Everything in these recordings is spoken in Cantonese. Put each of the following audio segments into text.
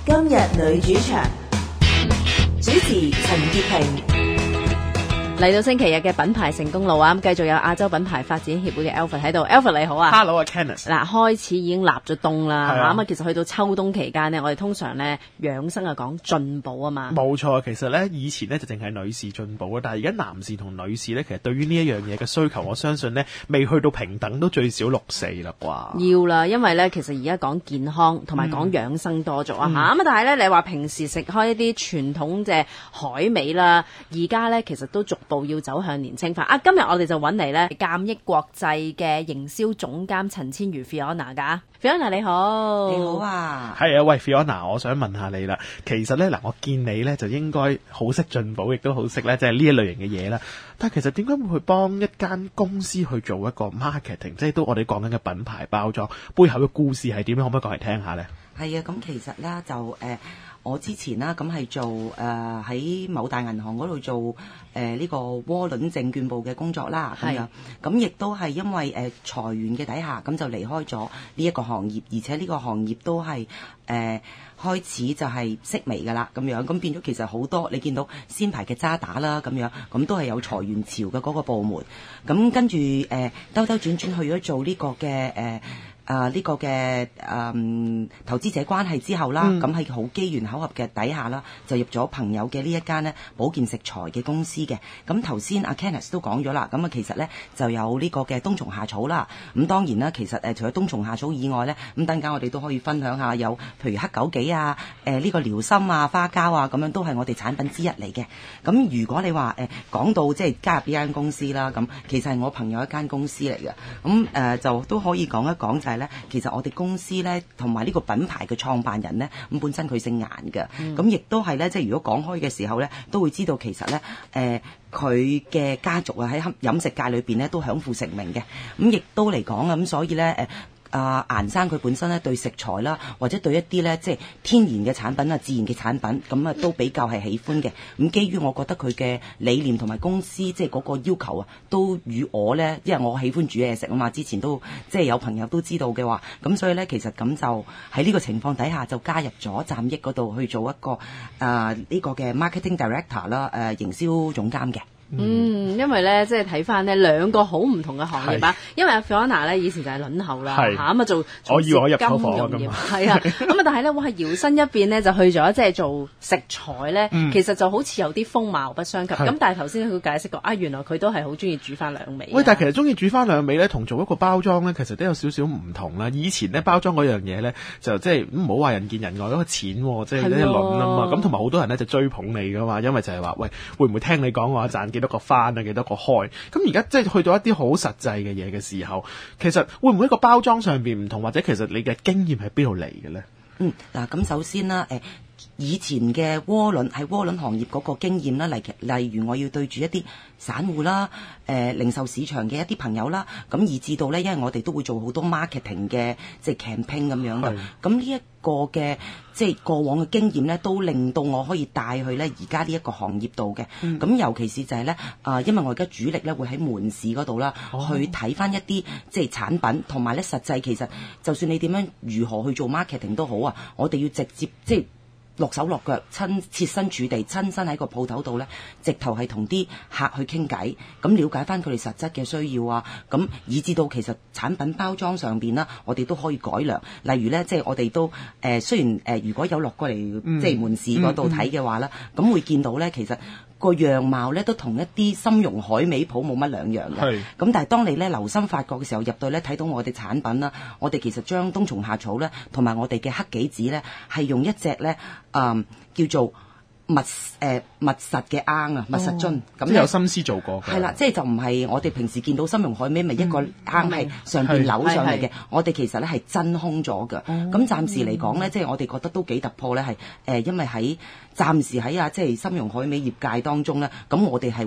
今日女主場，主持陳潔平。 嚟到星期日嘅品牌成功路啊，咁繼續有亞洲品牌發展協會嘅 Alfred 喺度。Alfred 你好啊 ，Hello 啊 Kenneth。 嗱，開始已經立咗冬啦， 係啊咁啊，其實去到秋冬期間呢，我哋通常咧養生係講進補啊嘛。 冇錯，其實咧以前咧就淨係女士進補啊，但係而家男士同女士咧，其實對於呢一樣嘢嘅需求，我相信咧未去到平等都最少6:4啦啩。 要啦，因為咧其實而家講健康同埋講養生多咗啊嚇，咁但係咧你話平時食開一啲傳統嘅海味啦，而家咧其實都逐步要走向年青化啊！今日我哋就揾嚟咧鑑益國際嘅營銷總監陳千如 Fiona 㗎，Fiona 你好， 你好啊， 係啊，喂 Fiona，我想問下你啦。其實咧嗱，我見你咧就應該好識進補，亦都好識咧即係呢一類型嘅嘢啦。但係其實點解會去幫一間公司去做一個 marketing， 即係都我哋講緊嘅品牌包裝背後嘅故事係點樣？可唔可以講嚟聽下咧？ 係啊，咁其實咧就我之前啦，咁係做喺某大銀行嗰度做呢個窩輪證券部嘅工作啦，咁樣咁亦都係因為裁員嘅底下，咁就離開咗呢一個行業，而且呢個行業都係開始就係式微㗎啦，咁樣咁變咗其實好多你見到先排嘅渣打啦，咁樣咁都係有裁員潮嘅嗰個部門，咁跟住兜兜轉轉去咗做呢個嘅呢個嘅投資者關係之後啦，咁喺好機緣巧合嘅底下啦，就入咗朋友嘅呢一間呢保健食材嘅公司嘅。咁頭先阿 Kenneth 都講咗啦，咁啊其實呢就有呢個嘅冬蟲夏草啦。咁當然啦，其實除咗冬蟲夏草以外呢，咁等間我哋都可以分享下有譬如黑枸杞啊、呢個遼參啊、花膠啊，咁樣都係我哋產品之一嚟嘅。咁如果你話講到即係加入呢間公司啦，咁其實係我朋友一間公司嚟嘅。咁就都可以講一講就係其實我哋公司咧，同埋呢個品牌嘅創辦人咧，咁本身佢姓顏嘅，咁亦都係咧，即係如果講開嘅時候咧，都會知道其實咧，佢嘅家族啊喺飲食界裏邊咧都享負盛名嘅，咁亦都嚟講啊，咁所以咧顏生佢本身咧對食材啦，或者對一啲咧即係天然嘅產品啊、自然嘅產品，咁啊都比較係喜歡嘅。咁基於我覺得佢嘅理念同埋公司即係嗰個要求啊，都與我咧，因為我喜歡煮嘢食啊嘛，之前都即係有朋友都知道嘅話，咁所以咧其實咁就喺呢個情況底下就加入咗鑑益嗰度去做一個呢個嘅 marketing director 啦，營銷總監嘅。 因為咧，即係睇翻呢兩個好唔同嘅行業啊。因為阿 Fiona 咧以前就係輪候啦，咁啊做我以為我入金錯房融業，係啊，咁啊但係咧，哇搖身一變咧就去咗即係做食材咧，其實就好似有啲風貌不相及。咁但係頭先佢解釋過啊，原來佢都係好中意煮翻兩味。 喂，但係其實中意煮翻兩味咧，同做一個包裝咧，其實都有少少唔同啦。以前咧包裝嗰樣嘢咧，就即係唔好話人見人愛嗰個錢，即係呢一輪啊嘛。咁同埋好多人咧就追捧你噶嘛，因為就係話喂，會唔會聽你講話賺幾多個翻啊，幾多個開？咁而家即係去到一啲好實際嘅嘢嘅時候，其實會唔會一個包裝上邊唔同，或者其實你嘅經驗喺邊度嚟嘅咧？ 嗱，咁首先啦，以前嘅窩輪喺窩輪行業嗰個經驗啦，例如我要對住一啲散戶啦、零售市場嘅一啲朋友啦，咁以至到咧，因為我哋都會做好多 marketing 嘅即係 campaign 咁樣嘅，咁呢一個嘅即係過往嘅經驗咧，都令到我可以帶去咧而家呢一個行業度嘅。咁尤其是就係咧，因為我而家主力咧會喺門市嗰度啦，去睇翻一啲即係產品，同埋咧實際其實就算你點樣如何去做 marketing 都好啊，我哋要直接即係落手落腳，設身處地，親身喺個鋪頭度咧，直頭係同啲客去傾偈，咁了解翻佢哋實質嘅需要啊，咁以至到其實產品包裝上邊啦，我哋都可以改良。例如咧，即係我哋都雖然如果有落過嚟即係門市嗰度睇嘅話啦，咁會見到咧，其實個樣貌咧都同一啲參茸海味鋪冇乜兩樣嘅。咁但係當你咧留心發覺嘅時候，入到咧睇到我哋產品啦，我哋其實將冬蟲夏草咧同埋我哋嘅黑杞子咧係用一隻咧叫做密實嘅罌啊，密實樽，咁即係有心思做過嘅。 係啦，即係就唔係我哋平時見到參茸海味咪一個罌係上邊扭上嚟嘅，我哋其實咧係真空咗嘅。咁暫時嚟講咧，即係我哋覺得都幾突破咧，係因為喺暫時喺即係參茸海味業界當中咧，咁我哋係會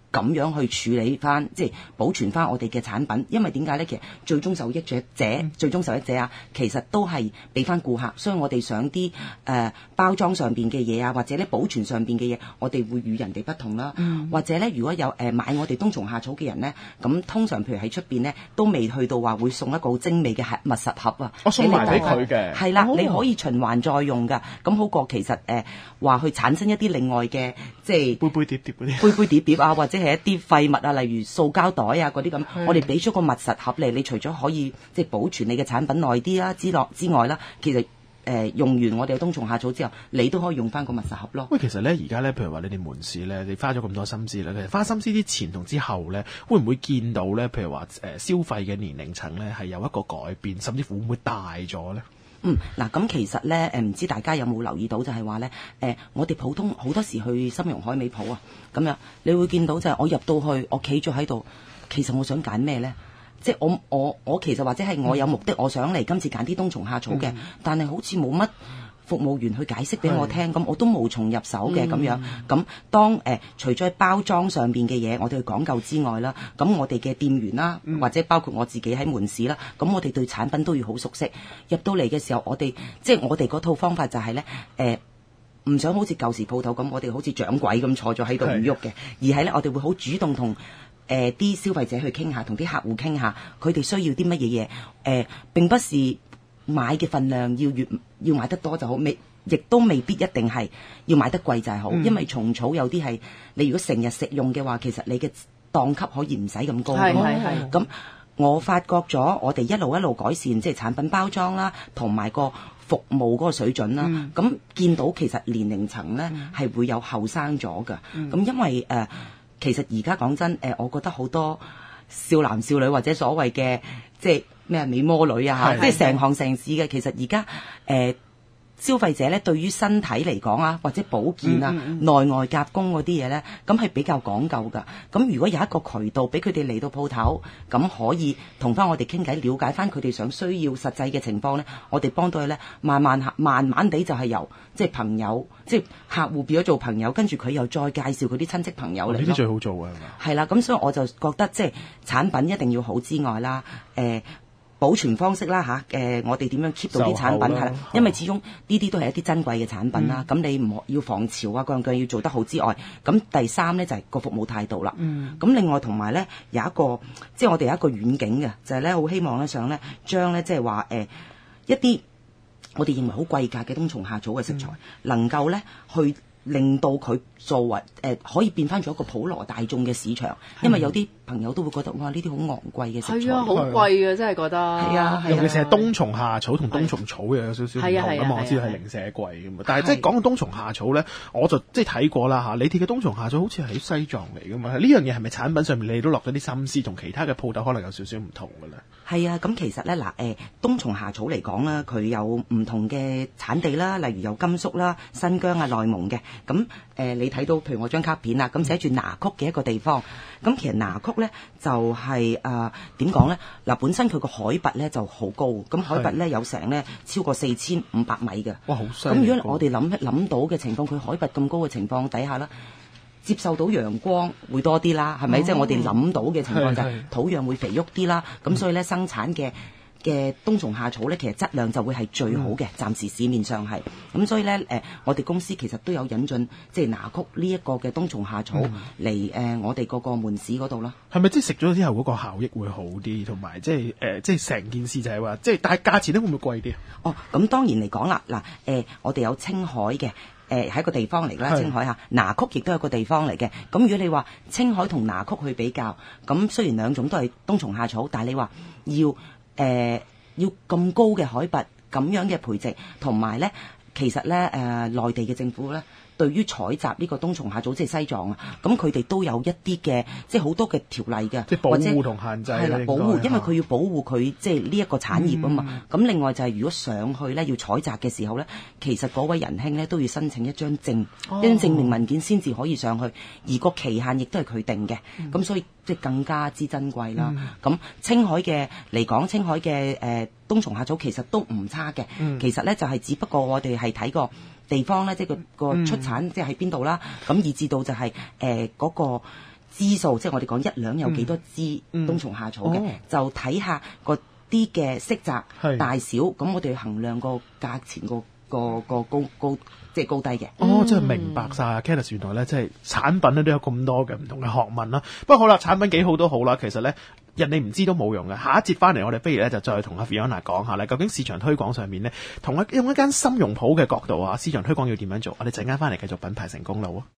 咁樣去處理翻，即係保存翻我哋嘅產品。因為點解咧？其實最終受益者最終受益者啊，其實都係俾翻顧客。所以我哋想啲包裝上邊嘅嘢啊，或者咧保存上邊嘅嘢，我哋會與人哋不同啦。或者咧，如果有買我哋冬蟲夏草嘅人咧，咁通常譬如喺出邊咧，都未去到話會送一個好精美嘅密實盒啊。 我送埋俾佢嘅。 係啦，你可以循環再用噶。咁好過其實話去產生一啲另外嘅，即係杯杯碟碟嗰啲。 杯杯碟碟啊，或者係一啲廢物啊，例如塑膠袋啊嗰啲咁，我哋俾咗個密實盒嚟，你除咗可以即係保存你嘅產品耐啲啦之外啦，其實用完我哋嘅冬蟲夏草之後，你都可以用翻個密實盒咯。 喂，其實咧而家咧，譬如話你哋門市咧，你花咗咁多心思咧，其實花心思之前同之後咧，會唔會見到咧？譬如話消費嘅年齡層咧係有一個改變，甚至乎會唔會大咗咧？ 嗱，咁其實咧，唔知大家有冇留意到就係話咧，我哋普通好多時去參茸海味鋪啊，咁樣你會見到就係我入到去，我企咗喺度，其實我想揀咩咧？即係我其實或者係我有目的，我想嚟今次揀啲冬蟲夏草嘅，但係好似冇乜服務員去解釋俾我聽，咁我都無從入手嘅咁樣。咁當除咗喺包裝上邊嘅嘢，我哋去講究之外啦，咁我哋嘅店員啦，或者包括我自己喺門市啦，咁我哋對產品都要好熟悉。入到嚟嘅時候，我哋嗰套方法就係咧，唔想好似舊時鋪頭咁，我哋好似掌櫃咁坐咗喺度唔喐嘅，而係咧我哋會好主動同啲消費者去傾下，同啲客戶傾下，佢哋需要啲乜嘢嘢，並不是買嘅份量要買得多就好，亦都未必一定係要買得貴就係好，因為蟲草有啲係你如果成日食用嘅話，其實你嘅檔級可以唔使咁高㗎嘛。咁我發覺咗，我哋一路改善，即係產品包裝啦，同埋個服務嗰個水準啦。咁見到其實年齡層咧係會有後生咗㗎。咁因為其實而家講真，我覺得好多少男少女或者所謂嘅即係咩美魔女啊，即係成行成市嘅。其實而家消費者咧對於身體嚟講啊，或者保健啊、內外夾攻嗰啲嘢咧，咁係比較講究㗎。咁如果有一個渠道俾佢哋嚟到鋪頭，咁可以同翻我哋傾偈，了解翻佢哋想需要實際嘅情況咧，我哋幫到佢咧，慢慢地就係由即係朋友，即係客戶變咗做朋友，跟住佢又再介紹佢啲親戚朋友嚟。 呢啲最好做嘅係嘛？ 係啦，咁所以我就覺得即係產品一定要好之外啦，保存方式啦我哋點樣 keep 到啲產品係啦，因為始終呢啲都係一啲珍貴嘅產品啦。咁你唔要防潮啊，各樣要做得好之外，咁第三咧就係個服務態度啦。咁另外同埋咧有一個即係我哋有一個遠景嘅，就係咧好希望咧想咧將咧即係話一啲我哋認為好貴價嘅冬蟲夏草嘅食材，能夠咧去令到佢作為可以變翻咗一個普羅大眾嘅市場，因為有啲朋友都會覺得哇呢啲好昂貴嘅食材， 係啊，好貴嘅真係覺得。係啊， 尤其是係冬蟲夏草同冬蟲草又有少少唔同㗎嘛。我知道係零舍貴㗎嘛，但係即係講到冬蟲夏草咧，我就即係睇過啦嚇。你哋嘅冬蟲夏草好似係喺西藏嚟㗎嘛？呢樣嘢係咪產品上面你都落咗啲心思，同其他嘅鋪頭可能有少少唔同㗎咧？ 係啊，咁其實咧冬蟲夏草嚟講啦，佢有唔同嘅產地啦，例如有甘肅啦、新疆啊、內蒙嘅。咁你睇到譬如我張卡片啊，咁寫住拿曲嘅一個地方。咁其實拿曲咧就係點講咧？嗱，本身佢個海拔咧就好高，咁海拔咧有成咧超過4500米嘅。 哇，好犀利！ 咁如果我哋諗到嘅情況，佢海拔咁高嘅情況底下啦，接受到陽光會多啲啦，係咪？即係我哋諗到嘅情況就係土壤會肥沃啲啦。咁所以咧生產嘅冬蟲夏草咧，其實質量就會係最好嘅，暫時市面上係。咁所以咧我哋公司其實都有引進即係拿曲呢一個嘅冬蟲夏草嚟我哋嗰個門市嗰度啦。 係咪即係食咗之後嗰個效益會好啲，同埋即係成件事就係話即係，但係價錢咧會唔會貴啲？ 哦，咁當然嚟講啦，嗱我哋有青海嘅。係一個地方嚟啦，青海嚇，拿曲亦都係一個地方嚟嘅。咁如果你話青海同拿曲去比較，咁雖然兩種都係冬蟲夏草，但係你話要咁高嘅海拔，咁樣嘅培植，同埋咧，其實咧內地嘅政府咧，對於採集呢個冬蟲夏草，即係西藏啊，咁佢哋都有一啲嘅，即係好多嘅條例嘅， 即係保護同限制係啦，保護，因為佢要保護佢即係呢一個產業啊嘛。咁另外就係如果上去咧要採集嘅時候咧，其實嗰位仁兄咧都要申請一張證，一張證明文件先至可以上去，而個期限亦都係佢定嘅。咁所以即係更加之珍貴啦。咁青海嘅嚟講，青海嘅冬蟲夏草其實都唔差嘅。其實咧就係只不過我哋係睇個地方咧，即係個出產即係喺邊度啦。咁以至到就係嗰個支數，即係我哋講一兩有幾多支冬蟲夏草嘅，就睇下個啲嘅色澤大小，咁我哋衡量個價錢個高即係高低嘅。 真係明白晒啊 Candice 原來咧，即係產品咧都有咁多嘅唔同嘅學問啦。不過好啦，產品幾好都好啦，其實咧人哋唔知都冇用嘅。下一節翻嚟，我哋不如咧就再同阿 Fiona 講下咧，究竟市場推廣上面咧，用一間參茸鋪嘅角度啊，市場推廣要點樣做？我哋陣間翻嚟繼續品牌成功路啊！